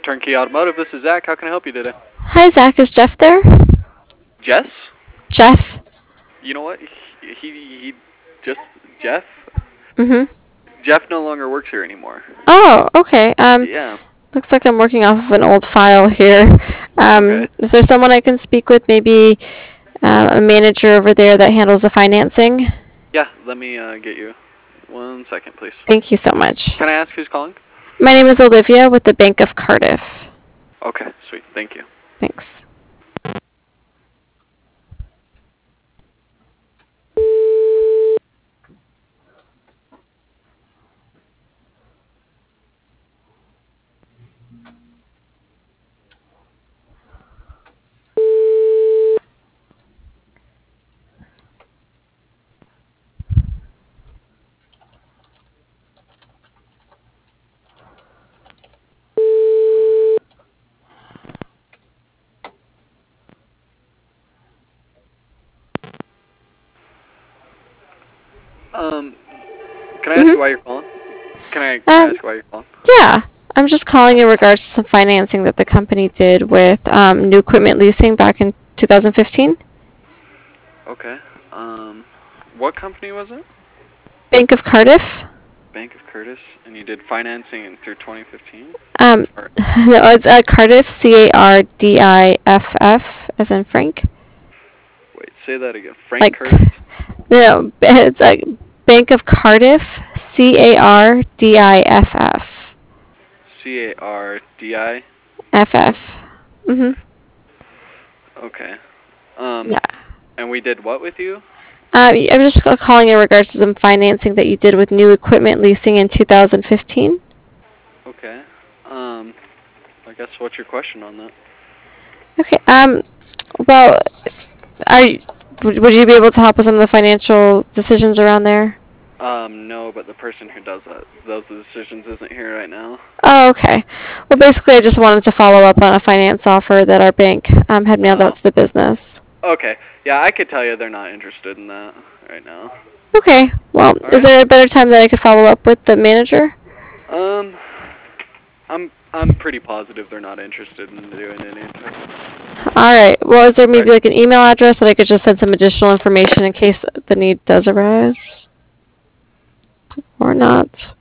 Turnkey Automotive, this is Zach. How can I help you today? Hi, Zach. Is Jeff there? Jess? Jeff? You know what? He just, Jeff? Mm-hmm. Jeff no longer works here anymore. Oh, okay. Yeah. Looks like I'm working off of an old file here. Okay. Is there someone I can speak with? Maybe a manager over there that handles the financing? Yeah, let me get you. 1 second, please. Thank you so much. Can I ask who's calling? My name is Olivia with the Bank of Cardiff. Okay, sweet. Thank you. Thanks. Can I ask you Mm-hmm. why you're calling? Can I Um, ask you why you're calling? yeah. I'm just calling in regards to some financing that the company did with new equipment leasing back in 2015. Okay. What company was it? Bank of Cardiff. Bank of Curtis, and you did financing through 2015? Um, Or, no, it's Cardiff, Cardiff, as in Frank. wait, say that again. Frank Like, Curtis? no, it's like Bank of Cardiff, Cardiff. C-A-R-D-I? FF. Mhm. Okay. Yeah. And we did what with you? I'm just calling in regards to some financing that you did with new equipment leasing in 2015. Okay. I guess what's your question on that? Okay. Well, are you, would you be able to help with some of the financial decisions around there? No, but the person who does those decisions isn't here right now. Oh, okay. Well, basically, I just wanted to follow up on a finance offer that our bank had mailed out Oh. to the business. Okay. Yeah, I could tell you they're not interested in that right now. Okay. Well, All is right. there a better time that I could follow up with the manager? Um, I'm pretty positive they're not interested in doing anything. All right. Well, is there maybe Right. like an email address that I could just send some additional information in case the need does arise? Or not?